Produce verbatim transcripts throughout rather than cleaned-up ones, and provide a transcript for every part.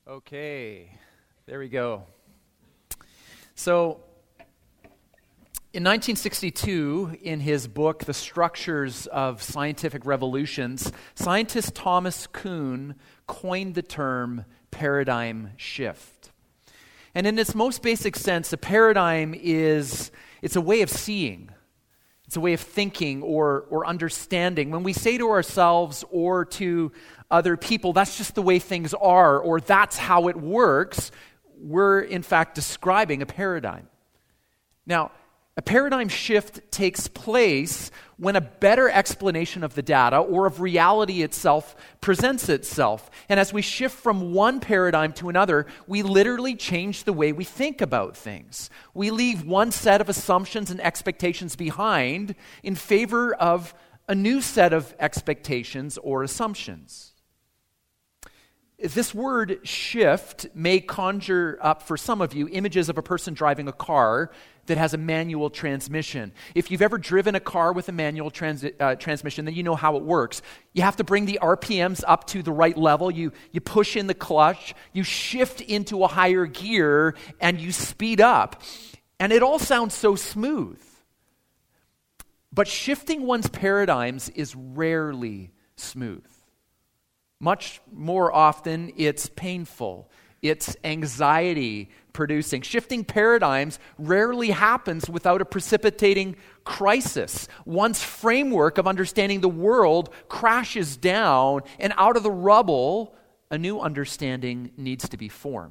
Okay, there we go. So, in nineteen sixty-two, in his book, The Structures of Scientific Revolutions, scientist Thomas Kuhn coined the term paradigm shift. And in its most basic sense, a paradigm is, it's a way of seeing. It's a way of thinking or, or understanding. When we say to ourselves or to other people, that's just the way things are, or that's how it works, we're in fact describing a paradigm. Now, a paradigm shift takes place when a better explanation of the data or of reality itself presents itself. And as we shift from one paradigm to another, we literally change the way we think about things. We leave one set of assumptions and expectations behind in favor of a new set of expectations or assumptions. This word shift may conjure up for some of you images of a person driving a car that has a manual transmission. If you've ever driven a car with a manual trans- uh, transmission, then you know how it works. You have to bring the R P Ms up to the right level. You, you push in the clutch, you shift into a higher gear, and you speed up. And it all sounds so smooth. But shifting one's paradigms is rarely smooth. Much more often, it's painful. It's anxiety producing. Shifting paradigms rarely happens without a precipitating crisis. One's framework of understanding the world crashes down, and out of the rubble, a new understanding needs to be formed.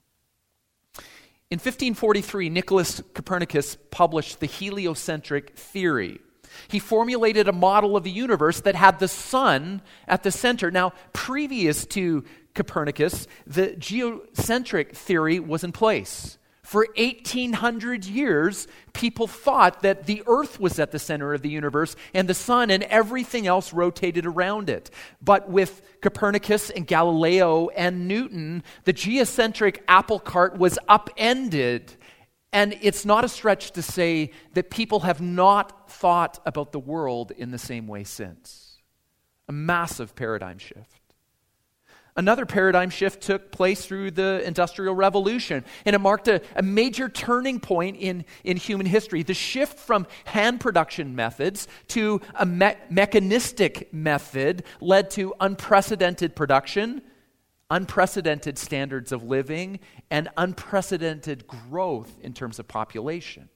In fifteen forty-three, Nicholas Copernicus published the heliocentric theory. He formulated a model of the universe that had the sun at the center. Now, previous to Copernicus, the geocentric theory was in place. For eighteen hundred years, people thought that the earth was at the center of the universe and the sun and everything else rotated around it. But with Copernicus and Galileo and Newton, the geocentric apple cart was upended. And it's not a stretch to say that people have not thought about the world in the same way since. A massive paradigm shift. Another paradigm shift took place through the Industrial Revolution, and it marked a, a major turning point in, in human history. The shift from hand production methods to a me- mechanistic method led to unprecedented production, unprecedented standards of living, and unprecedented growth in terms of population.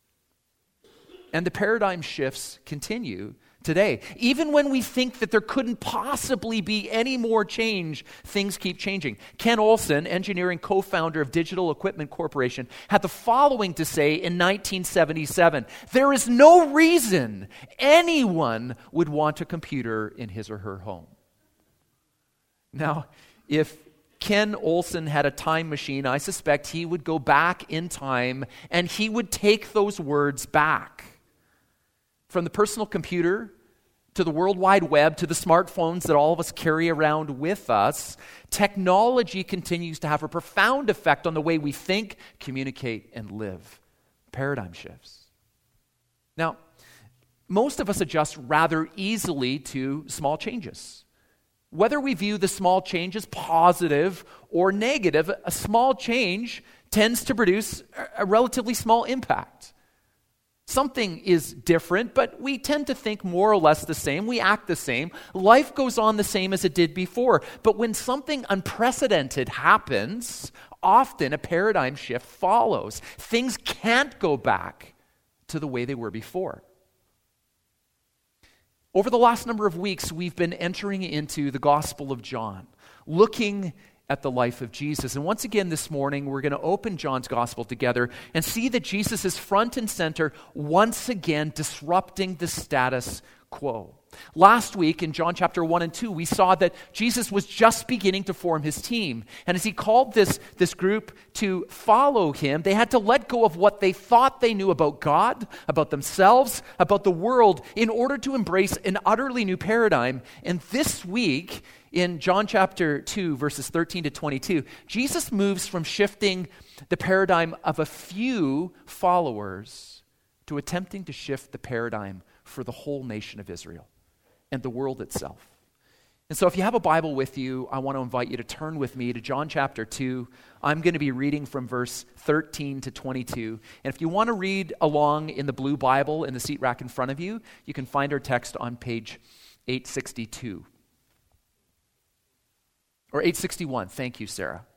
And the paradigm shifts continue today. Even when we think that there couldn't possibly be any more change, things keep changing. Ken Olsen, engineering co-founder of Digital Equipment Corporation, had the following to say in nineteen seventy-seven, "There is no reason anyone would want a computer in his or her home." Now, if Ken Olsen had a time machine, I suspect he would go back in time and he would take those words back. From the personal computer to the World Wide Web to the smartphones that all of us carry around with us, technology continues to have a profound effect on the way we think, communicate, and live. Paradigm shifts. Now, most of us adjust rather easily to small changes. Whether we view the small change as positive or negative, a small change tends to produce a relatively small impact. Something is different, but we tend to think more or less the same. We act the same. Life goes on the same as it did before. But when something unprecedented happens, often a paradigm shift follows. Things can't go back to the way they were before. Over the last number of weeks, we've been entering into the Gospel of John, looking at the life of Jesus. And once again this morning, we're going to open John's Gospel together and see that Jesus is front and center, once again disrupting the status quo. Last week in John chapter one and two, we saw that Jesus was just beginning to form his team. And as he called this, this group to follow him, they had to let go of what they thought they knew about God, about themselves, about the world, in order to embrace an utterly new paradigm. And this week, in John chapter two, verses thirteen to twenty-two, Jesus moves from shifting the paradigm of a few followers to attempting to shift the paradigm for the whole nation of Israel and the world itself. And so if you have a Bible with you, I want to invite you to turn with me to John chapter two. I'm going to be reading from verse thirteen to twenty-two. And if you want to read along in the blue Bible in the seat rack in front of you, you can find our text on page eight sixty-two. Or eight sixty-one. Thank you, Sarah.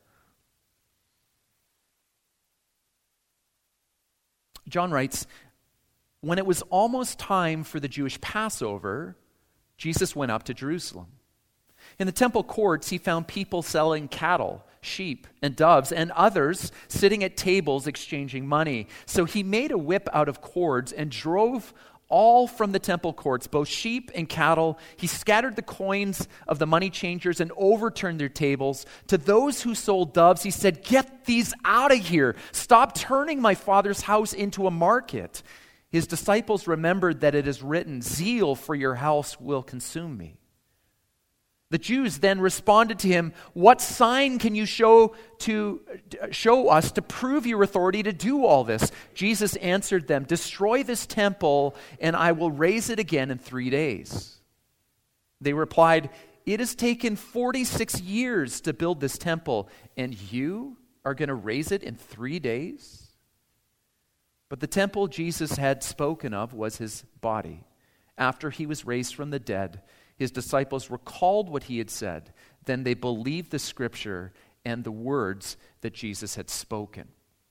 John writes, "When it was almost time for the Jewish Passover, Jesus went up to Jerusalem. In the temple courts, he found people selling cattle, sheep, and doves, and others sitting at tables exchanging money. So he made a whip out of cords and drove all from the temple courts, both sheep and cattle. He scattered the coins of the money changers and overturned their tables. To those who sold doves, he said, 'Get these out of here. Stop turning my Father's house into a market.' His disciples remembered that it is written, 'Zeal for your house will consume me.' The Jews then responded to him, 'What sign can you show to show us to prove your authority to do all this?' Jesus answered them, 'Destroy this temple, and I will raise it again in three days.' They replied, 'It has taken forty-six years to build this temple, and you are going to raise it in three days?' But the temple Jesus had spoken of was his body. After he was raised from the dead, his disciples recalled what he had said. Then they believed the scripture and the words that Jesus had spoken."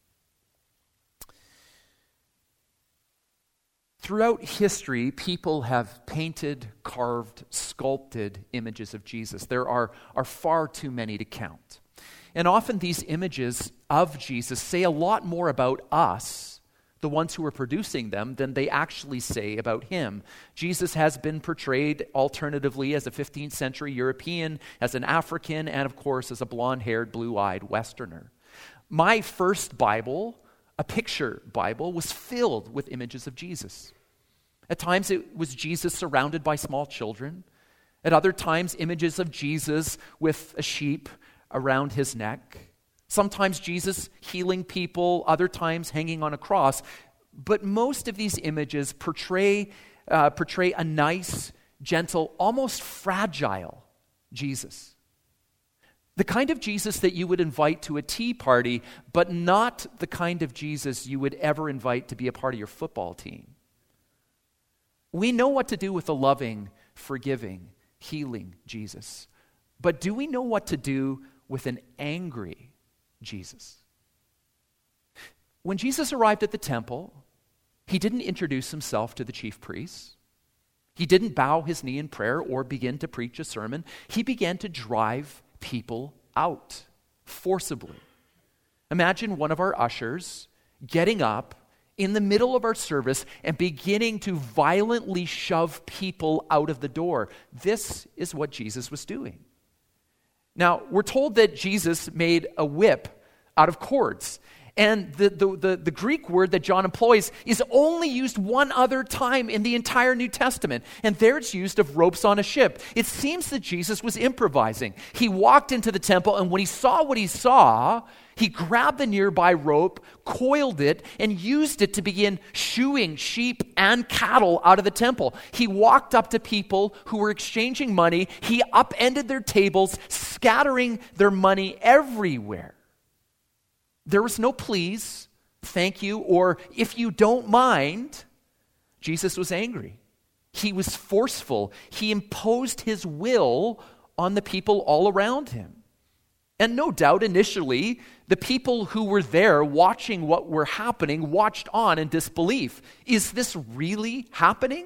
Throughout history, people have painted, carved, sculpted images of Jesus. There are, are far too many to count. And often these images of Jesus say a lot more about us, the ones who are producing them, than they actually say about him. Jesus has been portrayed alternatively as a fifteenth century European, as an African, and of course as a blonde-haired, blue-eyed Westerner. My first Bible, a picture Bible, was filled with images of Jesus. At times it was Jesus surrounded by small children. At other times, images of Jesus with a sheep around his neck. Sometimes Jesus healing people, other times hanging on a cross. But most of these images portray, uh, portray a nice, gentle, almost fragile Jesus. The kind of Jesus that you would invite to a tea party, but not the kind of Jesus you would ever invite to be a part of your football team. We know what to do with a loving, forgiving, healing Jesus. But do we know what to do with an angry Jesus? When Jesus arrived at the temple, he didn't introduce himself to the chief priests. He didn't bow his knee in prayer or begin to preach a sermon. He began to drive people out forcibly. Imagine one of our ushers getting up in the middle of our service and beginning to violently shove people out of the door. This is what Jesus was doing. Now, we're told that Jesus made a whip out of cords. And the, the, the, the Greek word that John employs is only used one other time in the entire New Testament. And there it's used of ropes on a ship. It seems that Jesus was improvising. He walked into the temple, and when he saw what he saw, he grabbed the nearby rope, coiled it, and used it to begin shooing sheep and cattle out of the temple. He walked up to people who were exchanging money. He upended their tables, scattering their money everywhere. There was no please, thank you, or if you don't mind. Jesus was angry. He was forceful. He imposed his will on the people all around him. And no doubt, initially, the people who were there watching what were happening watched on in disbelief. Is this really happening?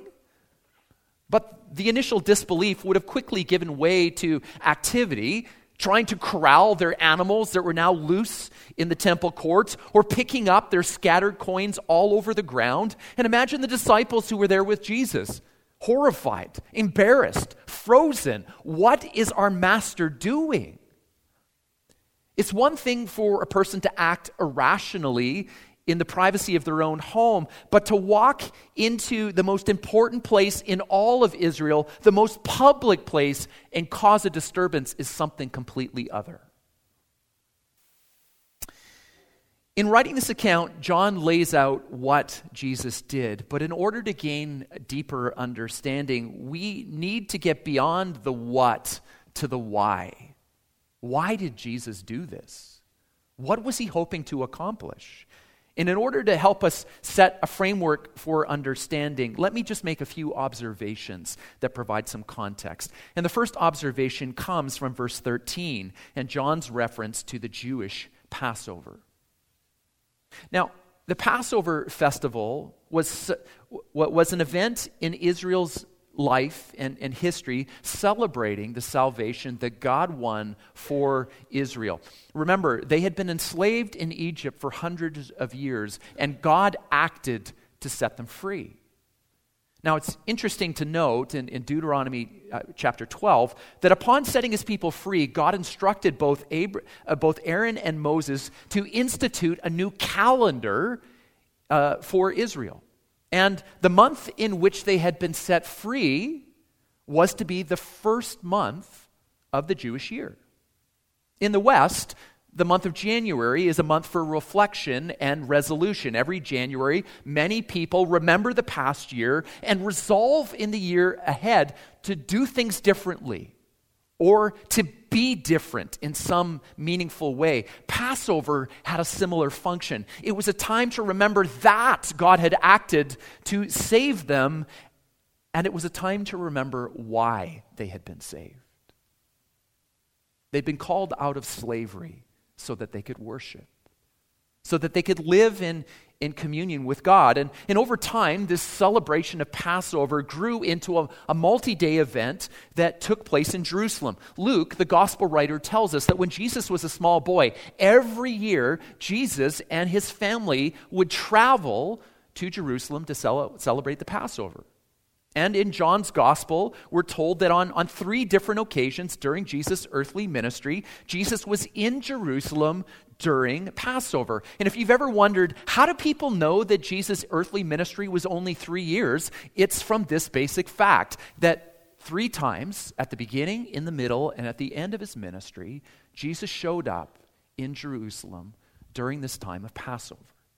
But the initial disbelief would have quickly given way to activity, trying to corral their animals that were now loose in the temple courts, or picking up their scattered coins all over the ground. And imagine the disciples who were there with Jesus, horrified, embarrassed, frozen. What is our master doing? It's one thing for a person to act irrationally in the privacy of their own home, but to walk into the most important place in all of Israel, the most public place, and cause a disturbance is something completely other. In writing this account, John lays out what Jesus did, but in order to gain a deeper understanding, we need to get beyond the what to the why. Why did Jesus do this? What was he hoping to accomplish? And in order to help us set a framework for understanding, let me just make a few observations that provide some context. And the first observation comes from verse thirteen and John's reference to the Jewish Passover. Now, the Passover festival was, was an event in Israel's life and, and history celebrating the salvation that God won for Israel. Remember, they had been enslaved in Egypt for hundreds of years, and God acted to set them free. Now, it's interesting to note in, in Deuteronomy uh, chapter twelve that upon setting his people free, God instructed both, Abra- uh, both Aaron and Moses to institute a new calendar uh, for Israel. And the month in which they had been set free was to be the first month of the Jewish year. In the West, the month of January is a month for reflection and resolution. Every January, many people remember the past year and resolve in the year ahead to do things differently or to be different in some meaningful way. Passover had a similar function. It was a time to remember that God had acted to save them, and it was a time to remember why they had been saved. They'd been called out of slavery so that they could worship, so that they could live in, in communion with God. And, and over time, this celebration of Passover grew into a, a multi-day event that took place in Jerusalem. Luke, the gospel writer, tells us that when Jesus was a small boy, every year, Jesus and his family would travel to Jerusalem to cel- celebrate the Passover. And in John's gospel, we're told that on, on three different occasions during Jesus' earthly ministry, Jesus was in Jerusalem during Passover. And if you've ever wondered, how do people know that Jesus' earthly ministry was only three years? It's from this basic fact that three times, at the beginning, in the middle, and at the end of his ministry, Jesus showed up in Jerusalem during this time of Passover.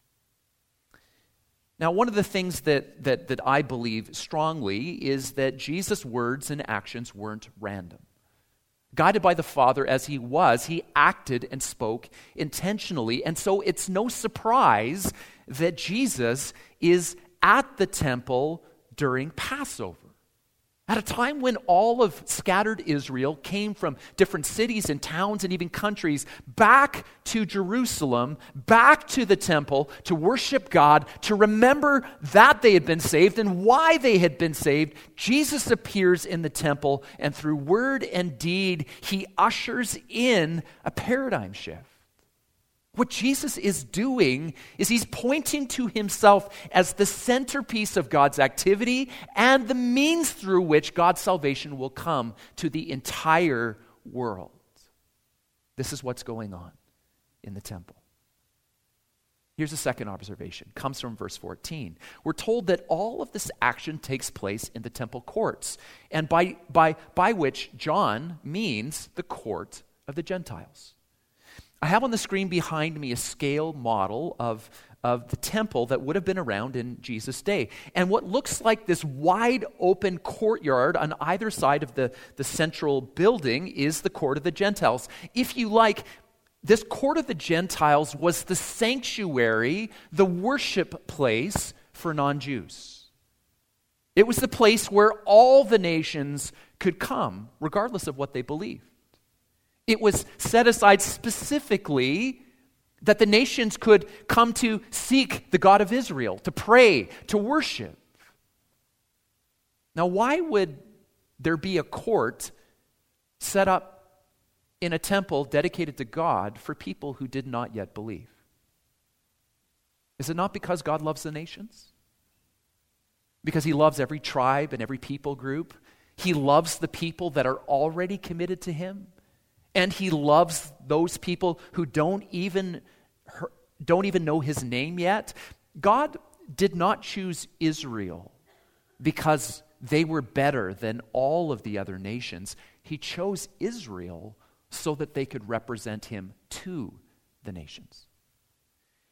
Now, one of the things that, that, that I believe strongly is that Jesus' words and actions weren't random. Guided by the Father as he was, he acted and spoke intentionally. And so it's no surprise that Jesus is at the temple during Passover. At a time when all of scattered Israel came from different cities and towns and even countries back to Jerusalem, back to the temple to worship God, to remember that they had been saved and why they had been saved, Jesus appears in the temple, and through word and deed, he ushers in a paradigm shift. What Jesus is doing is he's pointing to himself as the centerpiece of God's activity and the means through which God's salvation will come to the entire world. This is what's going on in the temple. Here's a second observation. It comes from verse fourteen. We're told that all of this action takes place in the temple courts, and by, by, by which John means the court of the Gentiles. I have on the screen behind me a scale model of, of the temple that would have been around in Jesus' day. And what looks like this wide open courtyard on either side of the, the central building is the court of the Gentiles. If you like, this court of the Gentiles was the sanctuary, the worship place for non-Jews. It was the place where all the nations could come, regardless of what they believed. It was set aside specifically that the nations could come to seek the God of Israel, to pray, to worship. Now, why would there be a court set up in a temple dedicated to God for people who did not yet believe? Is it not because God loves the nations? Because he loves every tribe and every people group? He loves the people that are already committed to him? And he loves those people who don't even, don't even know his name yet. God did not choose Israel because they were better than all of the other nations. He chose Israel so that they could represent him to the nations.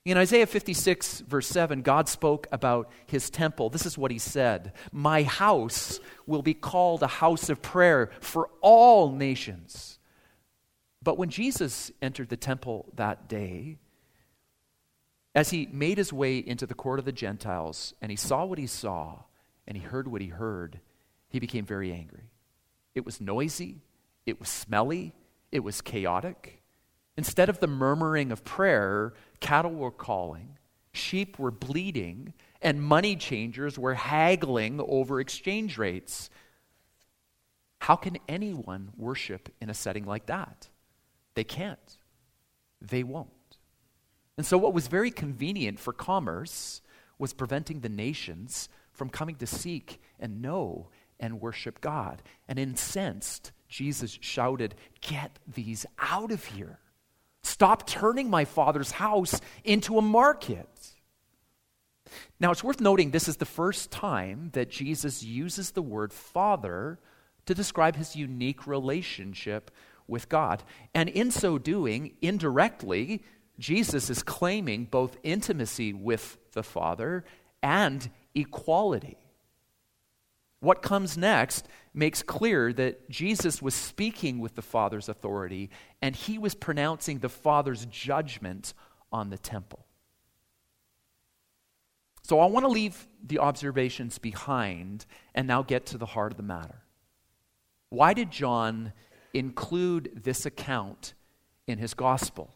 In Isaiah fifty-six, verse seven, God spoke about his temple. This is what he said: "My house will be called a house of prayer for all nations." But when Jesus entered the temple that day, as he made his way into the court of the Gentiles, and he saw what he saw, and he heard what he heard, he became very angry. It was noisy, it was smelly, it was chaotic. Instead of the murmuring of prayer, cattle were calling, sheep were bleating, and money changers were haggling over exchange rates. How can anyone worship in a setting like that? They can't. They won't. And so what was very convenient for commerce was preventing the nations from coming to seek and know and worship God. And incensed, Jesus shouted, "Get these out of here. Stop turning my Father's house into a market." Now, it's worth noting this is the first time that Jesus uses the word Father to describe his unique relationship with God. And in so doing, indirectly, Jesus is claiming both intimacy with the Father and equality. What comes next makes clear that Jesus was speaking with the Father's authority, and he was pronouncing the Father's judgment on the temple. So I want to leave the observations behind and now get to the heart of the matter. Why did John include this account in his gospel?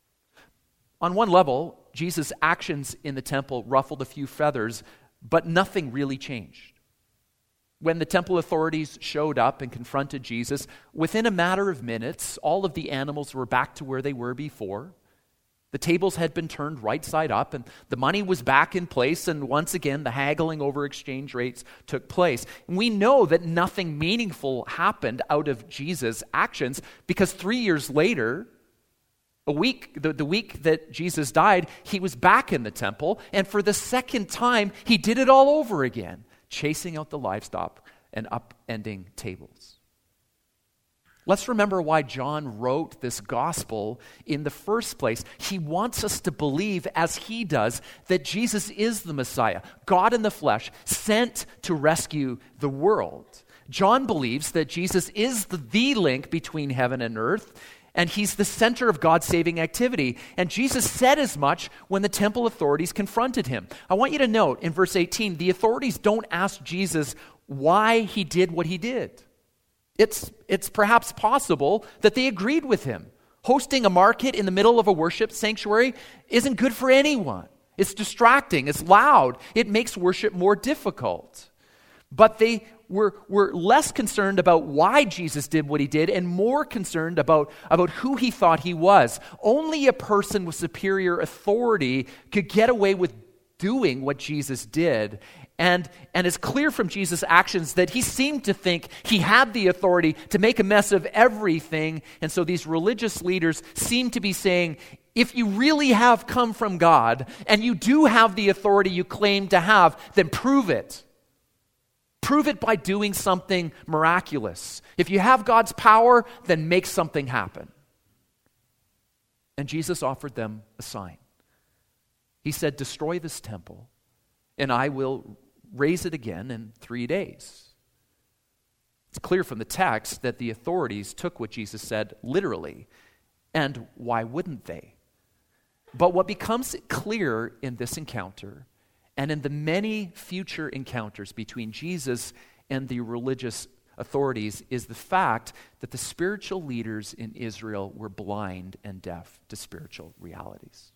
On one level, Jesus' actions in the temple ruffled a few feathers, but nothing really changed. When the temple authorities showed up and confronted Jesus, within a matter of minutes, all of the animals were back to where they were before. The tables had been turned right side up, and the money was back in place, and once again, the haggling over exchange rates took place. And we know that nothing meaningful happened out of Jesus' actions, because three years later, a week, the, the week that Jesus died, he was back in the temple, and for the second time, he did it all over again, chasing out the livestock and upending tables. Let's remember why John wrote this gospel in the first place. He wants us to believe, as he does, that Jesus is the Messiah, God in the flesh, sent to rescue the world. John believes that Jesus is the, the link between heaven and earth, and he's the center of God's saving activity. And Jesus said as much when the temple authorities confronted him. I want you to note in verse eighteen, the authorities don't ask Jesus why he did what he did. It's, it's perhaps possible that they agreed with him. Hosting a market in the middle of a worship sanctuary isn't good for anyone. It's distracting, it's loud, it makes worship more difficult. But they were, were less concerned about why Jesus did what he did and more concerned about, about who he thought he was. Only a person with superior authority could get away with doing what Jesus did. And, and it's clear from Jesus' actions that he seemed to think he had the authority to make a mess of everything. And so these religious leaders seem to be saying, if you really have come from God and you do have the authority you claim to have, then prove it. Prove it by doing something miraculous. If you have God's power, then make something happen. And Jesus offered them a sign. He said, destroy this temple, and I will raise it again in three days. It's clear from the text that the authorities took what Jesus said literally. And why wouldn't they? But what becomes clear in this encounter and in the many future encounters between Jesus and the religious authorities is the fact that the spiritual leaders in Israel were blind and deaf to spiritual realities.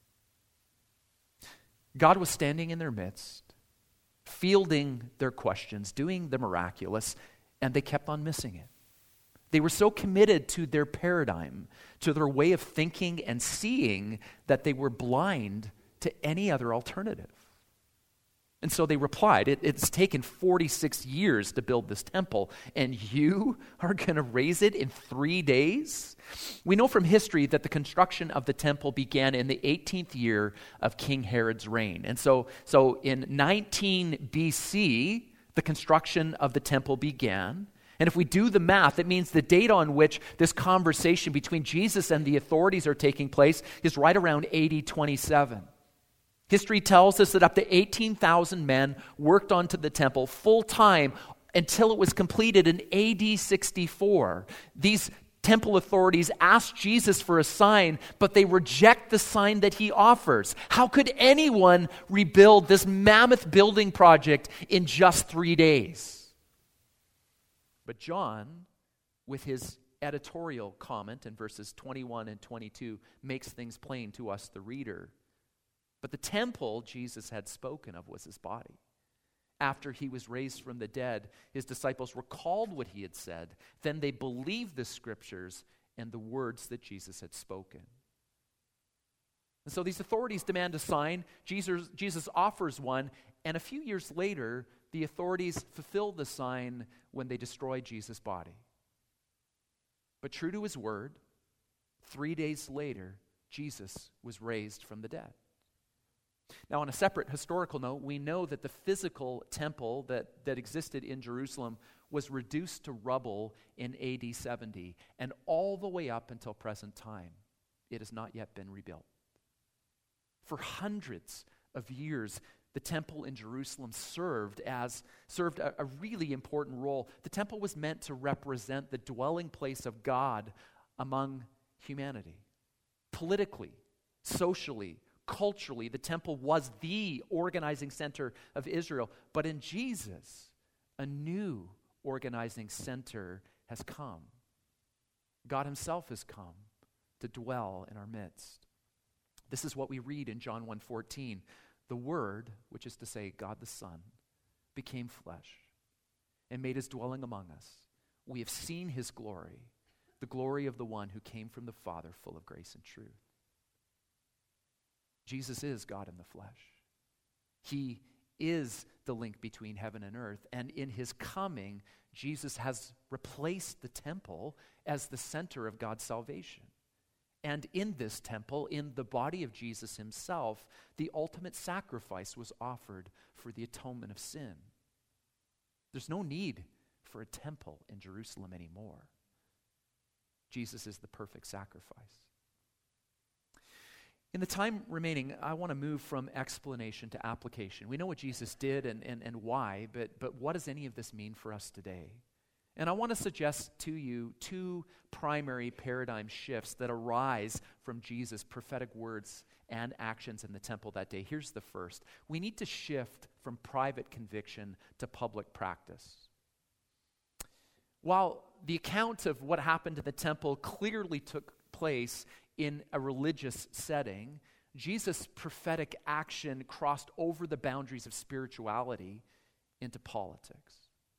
God was standing in their midst, fielding their questions, doing the miraculous, and they kept on missing it. They were so committed to their paradigm, to their way of thinking and seeing, that they were blind to any other alternative. And so they replied, it, it's taken forty-six years to build this temple, and you are going to raise it in three days? We know from history that the construction of the temple began in the eighteenth year of King Herod's reign. And so, so in nineteen B C, the construction of the temple began. And if we do the math, it means the date on which this conversation between Jesus and the authorities are taking place is right around A D twenty-seven. History tells us that up to eighteen thousand men worked onto the temple full-time until it was completed in A D sixty-four. These temple authorities ask Jesus for a sign, but they reject the sign that he offers. How could anyone rebuild this mammoth building project in just three days? But John, with his editorial comment in verses twenty-one and twenty-two, makes things plain to us, the reader. But the temple Jesus had spoken of was his body. After he was raised from the dead, his disciples recalled what he had said. Then they believed the scriptures and the words that Jesus had spoken. And so these authorities demand a sign. Jesus, Jesus offers one. And a few years later, the authorities fulfilled the sign when they destroyed Jesus' body. But true to his word, three days later, Jesus was raised from the dead. Now, on a separate historical note, we know that the physical temple that, that existed in Jerusalem was reduced to rubble in A D seventy, and all the way up until present time, it has not yet been rebuilt. For hundreds of years, the temple in Jerusalem served as served a, a really important role. The temple was meant to represent the dwelling place of God among humanity. Politically, socially, culturally, the temple was the organizing center of Israel. But in Jesus, a new organizing center has come. God himself has come to dwell in our midst. This is what we read in John one fourteen. The Word, which is to say God the Son, became flesh and made his dwelling among us. We have seen his glory, the glory of the one who came from the Father, full of grace and truth. Jesus is God in the flesh. He is the link between heaven and earth, and in his coming, Jesus has replaced the temple as the center of God's salvation. And in this temple, in the body of Jesus himself, the ultimate sacrifice was offered for the atonement of sin. There's no need for a temple in Jerusalem anymore. Jesus is the perfect sacrifice. In the time remaining, I want to move from explanation to application. We know what Jesus did and, and, and why, but, but what does any of this mean for us today? And I want to suggest to you two primary paradigm shifts that arise from Jesus' prophetic words and actions in the temple that day. Here's the first. We need to shift from private conviction to public practice. While the account of what happened in the temple clearly took place in a religious setting, Jesus' prophetic action crossed over the boundaries of spirituality into politics.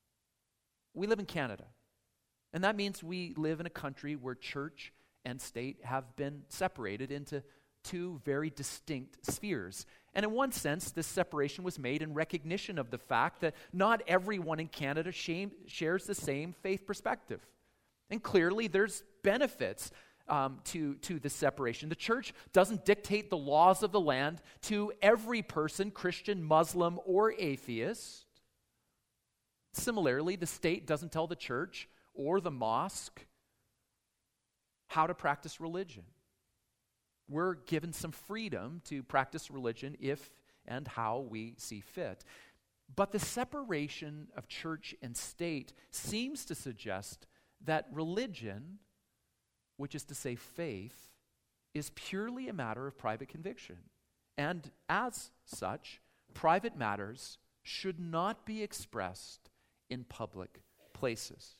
We live in Canada, and that means we live in a country where church and state have been separated into two very distinct spheres. And in one sense, this separation was made in recognition of the fact that not everyone in Canada shares the same faith perspective. And clearly, there's benefits Um, to, to the separation. The church doesn't dictate the laws of the land to every person, Christian, Muslim, or atheist. Similarly, the state doesn't tell the church or the mosque how to practice religion. We're given some freedom to practice religion if and how we see fit. But the separation of church and state seems to suggest that religion, which is to say faith, is purely a matter of private conviction. And as such, private matters should not be expressed in public places.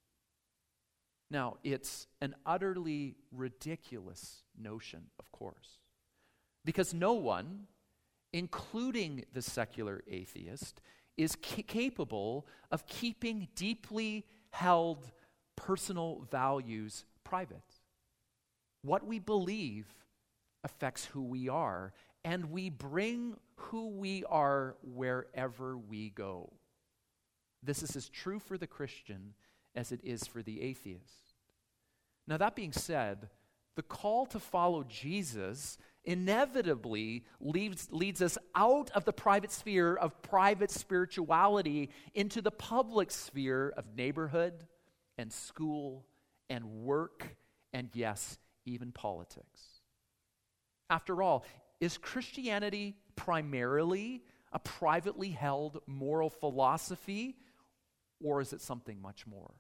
Now, it's an utterly ridiculous notion, of course, because no one, including the secular atheist, is ca- capable of keeping deeply held personal values private. What we believe affects who we are, and we bring who we are wherever we go. This is as true for the Christian as it is for the atheist. Now, that being said, the call to follow Jesus inevitably leads, leads us out of the private sphere of private spirituality into the public sphere of neighborhood, and school and work and, yes, even politics. After all, is Christianity primarily a privately held moral philosophy, or is it something much more?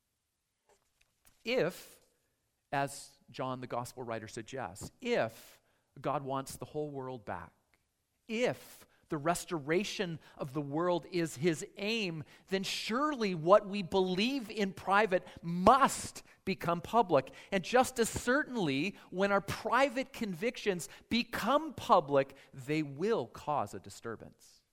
If, as John the Gospel writer suggests, if God wants the whole world back, if the restoration of the world is his aim, then surely what we believe in private must become public. And just as certainly, when our private convictions become public, they will cause a disturbance.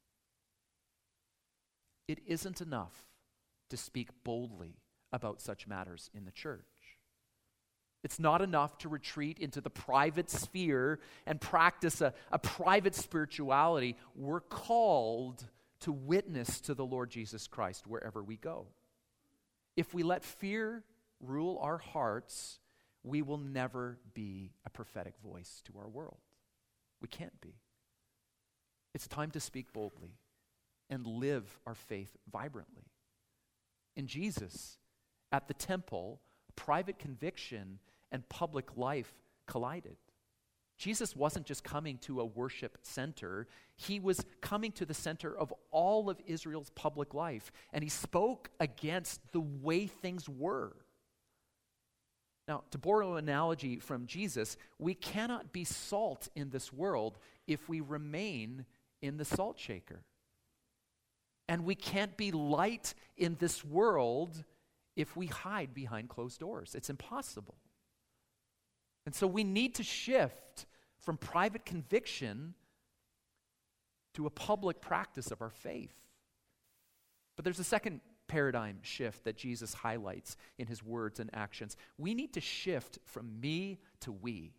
It isn't enough to speak boldly about such matters in the church. It's not enough to retreat into the private sphere and practice a, a private spirituality. We're called to witness to the Lord Jesus Christ wherever we go. If we let fear rule our hearts, we will never be a prophetic voice to our world. We can't be. It's time to speak boldly and live our faith vibrantly. In Jesus, at the temple, private conviction and public life collided. Jesus wasn't just coming to a worship center. He was coming to the center of all of Israel's public life, and he spoke against the way things were. Now, to borrow an analogy from Jesus, we cannot be salt in this world if we remain in the salt shaker. And we can't be light in this world if we hide behind closed doors. It's impossible. And so we need to shift from private conviction to a public practice of our faith. But there's a second paradigm shift that Jesus highlights in his words and actions. We need to shift from me to we.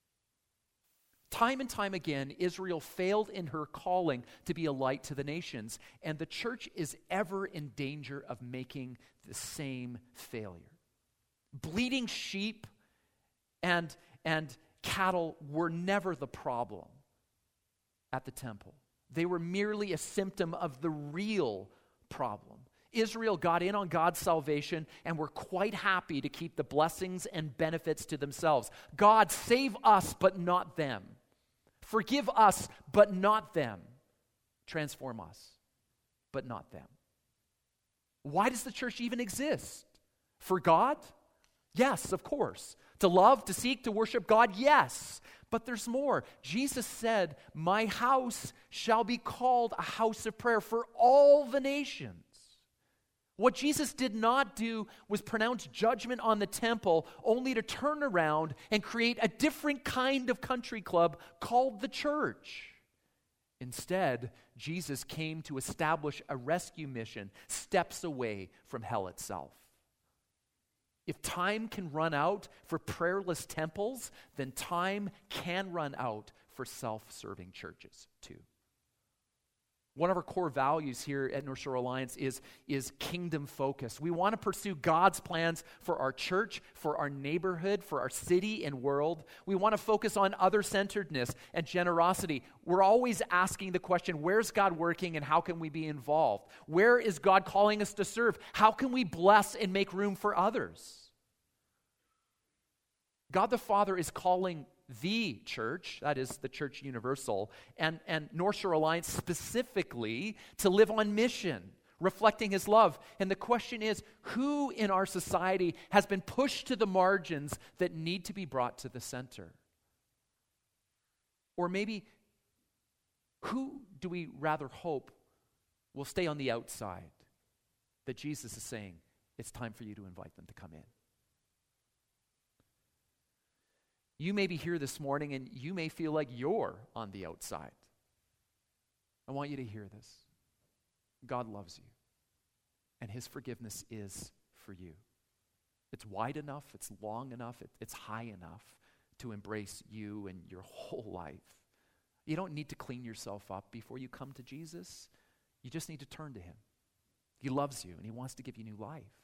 Time and time again, Israel failed in her calling to be a light to the nations, and the church is ever in danger of making the same failure. Bleeding sheep and, and cattle were never the problem at the temple. They were merely a symptom of the real problem. Israel got in on God's salvation and were quite happy to keep the blessings and benefits to themselves. God, save us, but not them. Forgive us, but not them. Transform us, but not them. Why does the church even exist? For God? Yes, of course. To love, to seek, to worship God? Yes. But there's more. Jesus said, "My house shall be called a house of prayer for all the nations." What Jesus did not do was pronounce judgment on the temple only to turn around and create a different kind of country club called the church. Instead, Jesus came to establish a rescue mission steps away from hell itself. If time can run out for prayerless temples, then time can run out for self-serving churches too. One of our core values here at North Shore Alliance is, is kingdom focus. We want to pursue God's plans for our church, for our neighborhood, for our city and world. We want to focus on other-centeredness and generosity. We're always asking the question, where's God working and how can we be involved? Where is God calling us to serve? How can we bless and make room for others? God the Father is calling the church, that is the Church Universal, and, and North Shore Alliance specifically, to live on mission, reflecting his love. And the question is, who in our society has been pushed to the margins that need to be brought to the center? Or maybe, who do we rather hope will stay on the outside, that Jesus is saying, it's time for you to invite them to come in? You may be here this morning and you may feel like you're on the outside. I want you to hear this. God loves you, and his forgiveness is for you. It's wide enough, it's long enough, it, it's high enough to embrace you and your whole life. You don't need to clean yourself up before you come to Jesus. You just need to turn to him. He loves you and he wants to give you new life.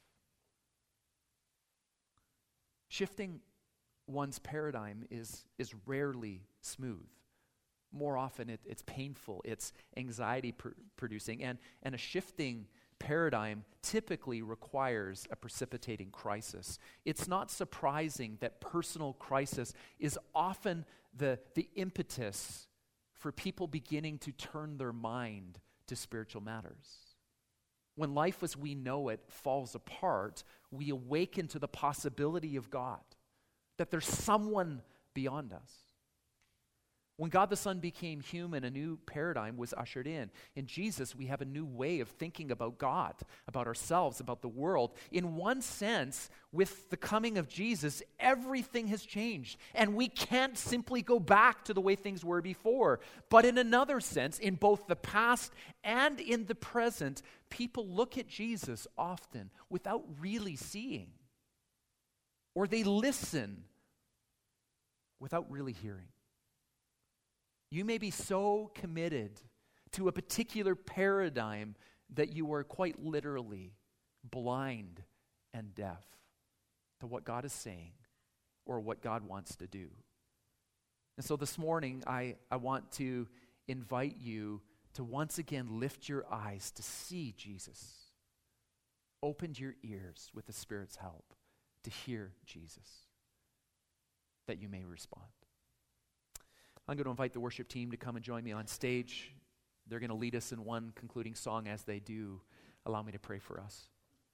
Shifting one's paradigm is, is rarely smooth. More often it, it's painful, it's anxiety pr- producing, and, and a shifting paradigm typically requires a precipitating crisis. It's not surprising that personal crisis is often the, the impetus for people beginning to turn their mind to spiritual matters. When life as we know it falls apart, we awaken to the possibility of God, that there's someone beyond us. When God the Son became human, a new paradigm was ushered in. In Jesus, we have a new way of thinking about God, about ourselves, about the world. In one sense, with the coming of Jesus, everything has changed, and we can't simply go back to the way things were before. But in another sense, in both the past and in the present, people look at Jesus often without really seeing, or they listen without really hearing. You may be so committed to a particular paradigm that you are quite literally blind and deaf to what God is saying or what God wants to do. And so this morning, I, I want to invite you to once again lift your eyes to see Jesus. Open your ears with the Spirit's help to hear Jesus, that you may respond. I'm going to invite the worship team to come and join me on stage. They're going to lead us in one concluding song. As they do, allow me to pray for us.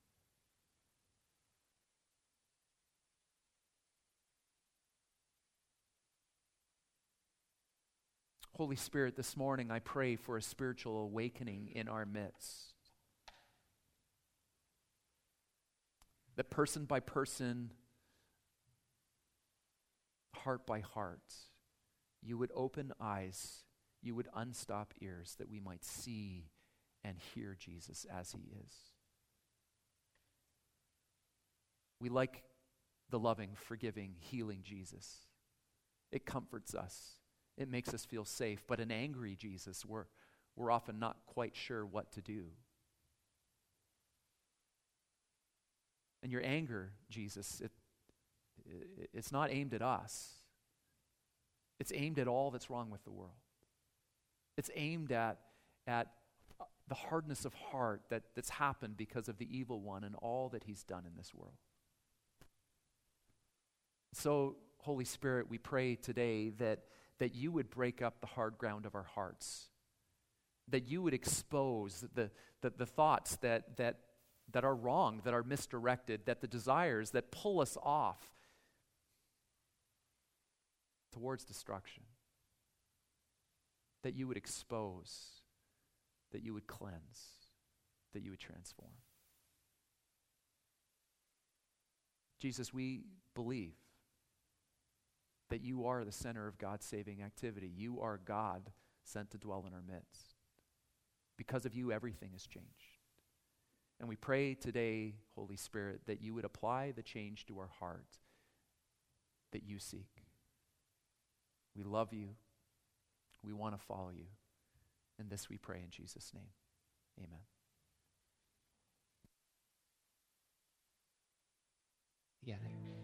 Holy Spirit, this morning I pray for a spiritual awakening in our midst. That person by person, heart by heart, you would open eyes, you would unstop ears, that we might see and hear Jesus as he is. We like the loving, forgiving, healing Jesus. It comforts us. It makes us feel safe. But an angry Jesus, we're, we're often not quite sure what to do. And your anger, Jesus, it, it it's not aimed at us. It's aimed at all that's wrong with the world. It's aimed at, at the hardness of heart that, that's happened because of the evil one and all that he's done in this world. So, Holy Spirit, we pray today that, that you would break up the hard ground of our hearts, that you would expose the, the, the thoughts that, that, that are wrong, that are misdirected, that the desires that pull us off towards destruction, that you would expose, that you would cleanse, that you would transform. Jesus, we believe that you are the center of God's saving activity. You are God sent to dwell in our midst. Because of you, everything has changed. And we pray today, Holy Spirit, that you would apply the change to our heart that you seek. We love you. We want to follow you. And this we pray in Jesus' name. Amen. Together.